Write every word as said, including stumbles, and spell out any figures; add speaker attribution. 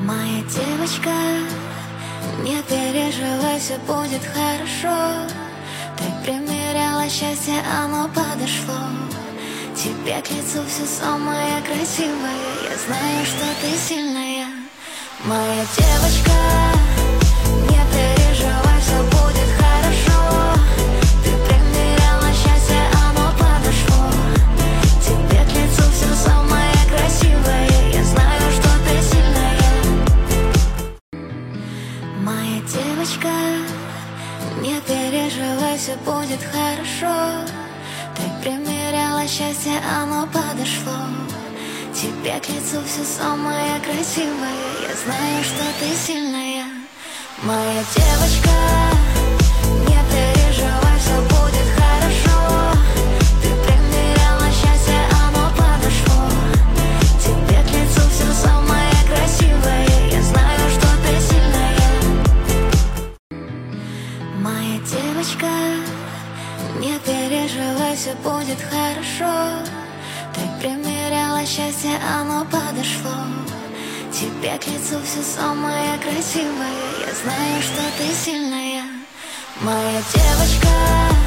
Speaker 1: Моя девочка, не переживай, все будет хорошо. Ты примеряла счастье, оно подошло. Тебе к лицу все самое красивое. Я знаю, что ты сильная. Моя девочка, не переживай, все будет хорошо. Ты примеряла счастье, оно подошло. Тебе к лицу все самое красивое. Я знаю, что ты сильная. Моя девочка, не переживай, все будет хорошо. Ты примеряла счастье, оно подошло. Тебе к лицу все самое красивое. Я знаю, что ты сильная. Моя девочка, не переживай, все будет хорошо. Ты примеряла счастье, оно подошло. Тебе к лицу все самое красивое. Я знаю, что ты сильная. Моя девочка, не переживай, все будет хорошо. Ты примеряла счастье, оно подошло. Тебе к лицу все самое красивое. Я знаю, что ты сильная. Моя девочка.